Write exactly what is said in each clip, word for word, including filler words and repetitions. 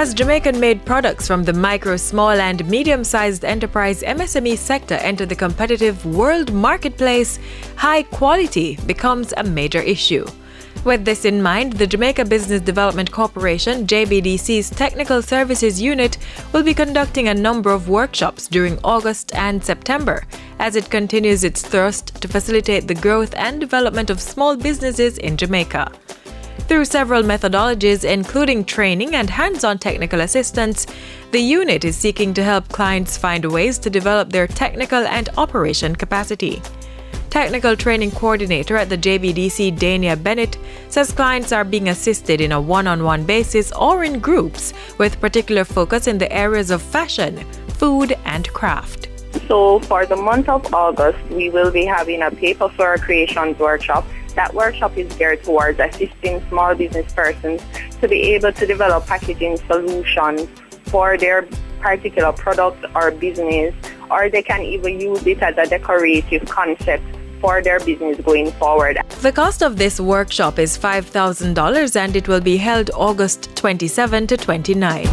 As Jamaican-made products from the micro, small and medium-sized enterprise M S M E sector enter the competitive world marketplace, high quality becomes a major issue. With this in mind, the Jamaica Business Development Corporation, J B D C's Technical Services Unit, will be conducting a number of workshops during August and September as it continues its thrust to facilitate the growth and development of small businesses in Jamaica. Through several methodologies, including training and hands-on technical assistance, the unit is seeking to help clients find ways to develop their technical and operation capacity. Technical Training Coordinator at the J B D C, Dania Bennett, says clients are being assisted in a one-on-one basis or in groups, with particular focus in the areas of fashion, food, and craft. So for the month of August, we will be having a paper flower creations workshop. That workshop is geared towards assisting small business persons to be able to develop packaging solutions for their particular product or business, or they can even use it as a decorative concept for their business going forward. The cost of this workshop is five thousand dollars and it will be held August twenty-seventh to twenty-ninth.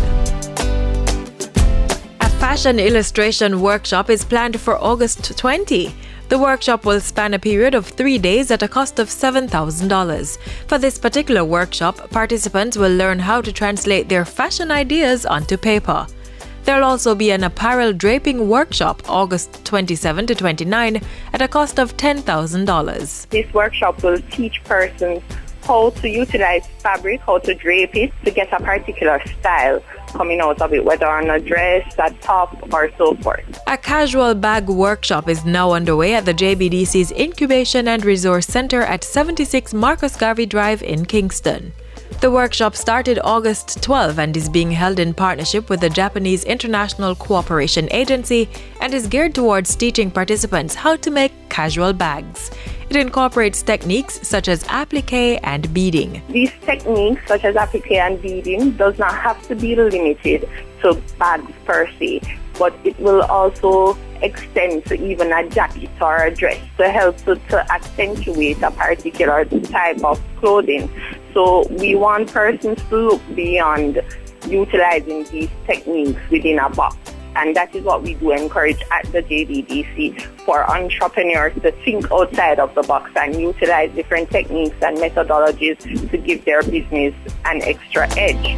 A fashion illustration workshop is planned for August twentieth. The workshop will span a period of three days at a cost of seven thousand dollars. For this particular workshop, participants will learn how to translate their fashion ideas onto paper. There will also be an apparel draping workshop August twenty-seventh to twenty-ninth at a cost of ten thousand dollars. This workshop will teach persons how to utilize fabric, how to drape it to get a particular style coming out of it, whether on a dress, a top, or so forth. A casual bag workshop is now underway at the J B D C's Incubation and Resource Center at seventy-six Marcus Garvey Drive in Kingston. The workshop started August twelfth and is being held in partnership with the Japanese International Cooperation Agency and is geared towards teaching participants how to make casual bags. It incorporates techniques such as applique and beading. These techniques, such as applique and beading, does not have to be limited to bags per se, but it will also extend to even a jacket or a dress to help to, to accentuate a particular type of clothing. So we want persons to look beyond utilizing these techniques within a box. And that is what we do encourage at the J B D C, for entrepreneurs to think outside of the box and utilize different techniques and methodologies to give their business an extra edge.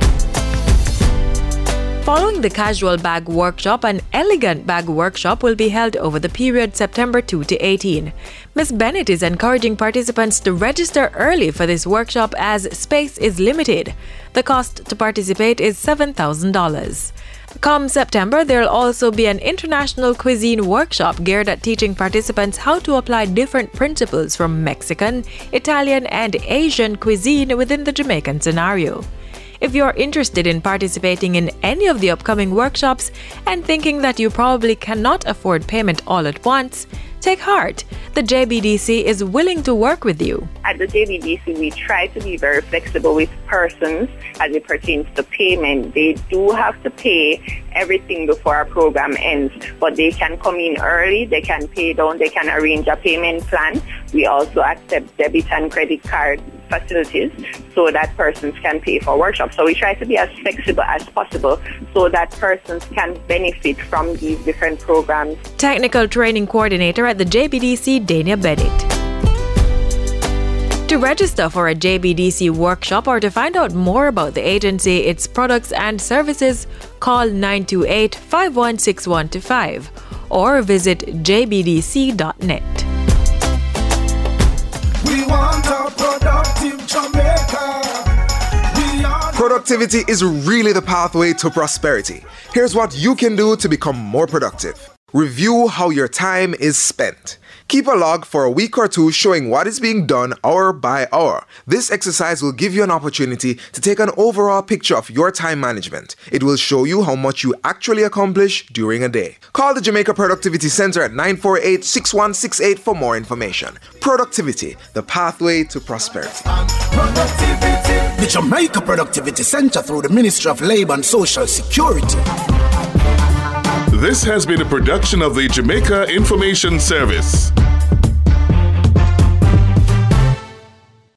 Following the casual bag workshop, an elegant bag workshop will be held over the period September second to eighteenth. Miz Bennett is encouraging participants to register early for this workshop as space is limited. The cost to participate is seven thousand dollars. Come September, there will also be an international cuisine workshop geared at teaching participants how to apply different principles from Mexican, Italian, and Asian cuisine within the Jamaican scenario. If you're interested in participating in any of the upcoming workshops and thinking that you probably cannot afford payment all at once, take heart. The J B D C is willing to work with you. At the J B D C, we try to be very flexible with persons as it pertains to payment. They do have to pay everything before our program ends, but they can come in early, they can pay down, they can arrange a payment plan. We also accept debit and credit card facilities so that persons can pay for workshops. So we try to be as flexible as possible so that persons can benefit from these different programs. Technical Training Coordinator at the J B D C, Dania Bennett. To register for a J B D C workshop or to find out more about the agency, its products and services, call nine two eight, five one six one two five or visit j b d c dot net. We want a productive Jamaica. Productivity is really the pathway to prosperity. Here's what you can do to become more productive. Review how your time is spent. Keep a log for a week or two showing what is being done hour by hour. This exercise will give you an opportunity to take an overall picture of your time management. It will show you how much you actually accomplish during a day. Call the Jamaica Productivity Center at nine four eight, six one six eight for more information. Productivity, the pathway to prosperity. The Jamaica Productivity Center through the Ministry of Labour and Social Security. This has been a production of the Jamaica Information Service.